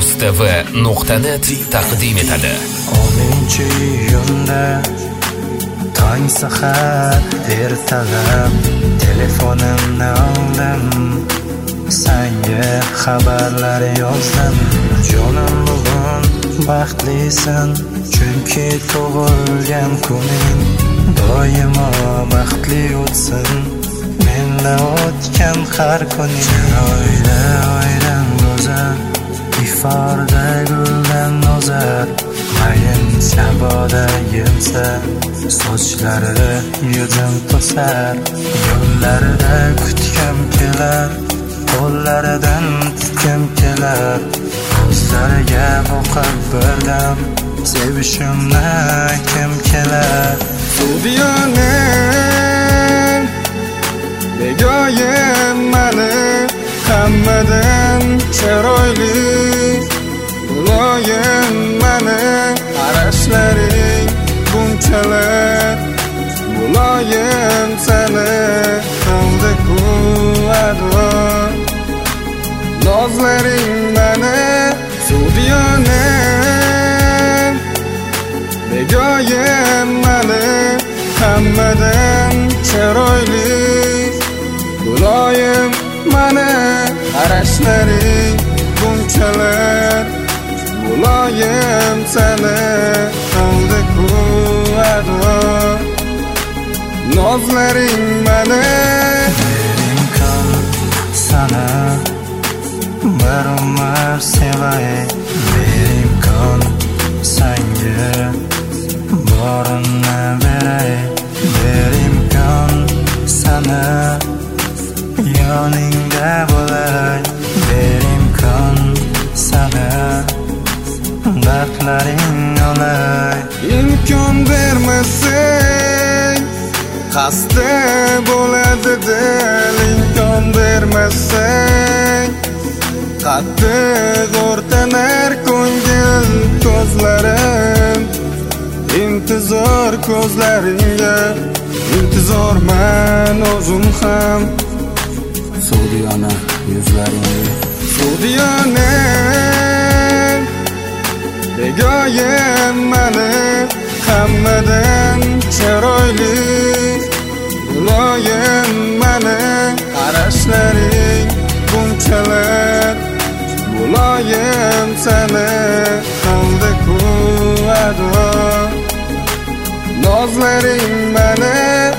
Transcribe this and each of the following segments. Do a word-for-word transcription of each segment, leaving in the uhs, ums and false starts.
mustv nuqta net taqdim etadi. O'ninchi iyunda tong sahar ertalab telefonimni oldim, senga xabarlar yozdim. Jonim bugun baxtlisan, chunki tug'ilgan kuning doimo baxtli o'tsin. Menla o'tgan har kuning chiroyli oydan go'zal, iforda guldan nozar. Mayin saboda yelsa, sochlari yuzim to'sar. Yo'llarida kutgim kelar, qo'llaridan tutgim kelar. Ko'zlariga boqib birdan sevishimni kim kelar. Suvdiyoning begoyim mani, hammadan chiroyli muloyim mani. Qarashlaring bunchalar muloyim, seni qildi quvvatli nozlaring mani. Suvdiyoning begoyim mani, hammadan chiroyli muloyim mani. Qarashlaring bunchalar muloyim, seni qildi quvvatli nozlaring mani. Berimkon sana bir umr sevay, berimkon senga borimni beray. Berimkon sana yoningda bo'lay, berimkon sana dardlaring olay. Imkon bermasang qasdi bo'ladi dil, imkon bermasang qattiq o'rtanar ko'ngil. Ko'zlarim intizor, ko'zlaringga intizorman o'zim ham. Suvdiyona yuzlaringga Suvdiyoning begoyim mani, hammadan chiroyli muloyim mani. Qarashlaring bunchalar muloyim, seni qildi quvvatli nozlaring mani.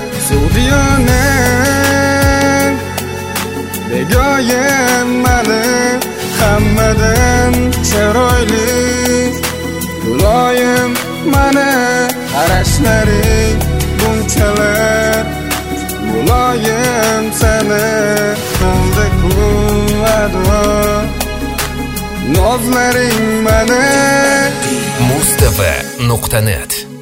Suvdiyoning begoyim mani, hammadan chiroyli muloyim mani. Qarashlaring bunchalar muloyim, seni qildi quvvatli nozlaring mani. mustv nuqta net